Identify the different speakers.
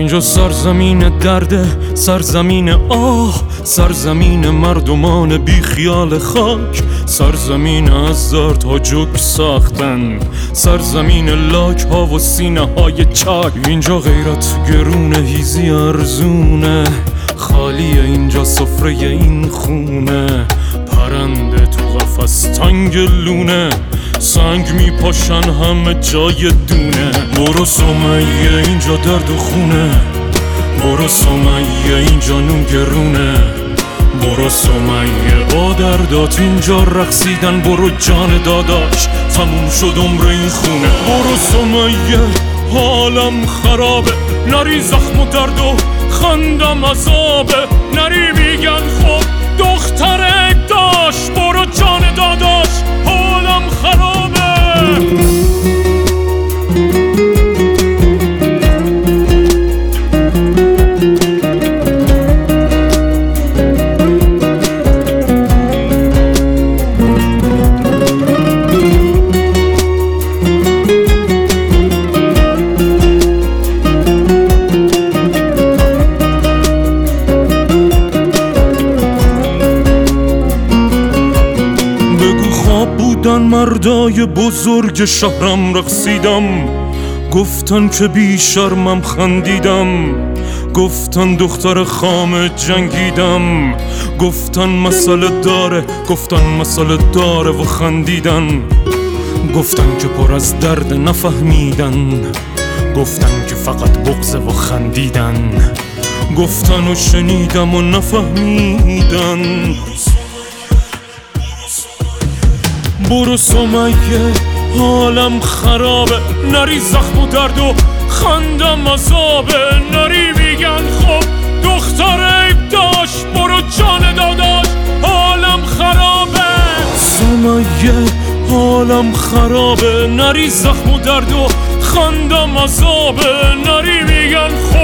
Speaker 1: اینجا سرزمین درده، سرزمین آه، سرزمین مردمان بی خیال خاک، سرزمین از درد ها جوک ساختن، سرزمین لاک ها و سینه های چاک. اینجا غیرت گرونه، هیزی ارزونه، خالیه اینجا سفره این خونه، پرنده تو قفس تنگ لونه، سنگ میپاشن همه جای دونه. برو سمیه اینجا درد و خونه، برو سمیه اینجا نون گرونه، برو سمیه با دردات اینجا رقصیدن، برو جان داداش تموم شد عمر این خونه. برو سمیه حالم خرابه، نری زخم و درد و خندم عذابه، نری میگن خب دختره داشت، برو جان داداش حالم خرابه. مردای بزرگ شهرم رقصیدم، گفتن که بی شرمم خندیدم، گفتن دختر خام جنگیدم، گفتن مسئله داره، گفتن مسئله داره و خندیدن، گفتن که پر از درد نفهمیدن، گفتن که فقط بغضه و خندیدن، گفتن و شنیدم و نفهمیدن. برو سمیه حالم خرابه، نری زخم و درد و خندم عذابه، نری میگن خب دختر عیب داشت، برو جان داداش حالم خرابه. سمیه حالم خرابه، نری زخم و درد و خندم عذابه، نری میگن خب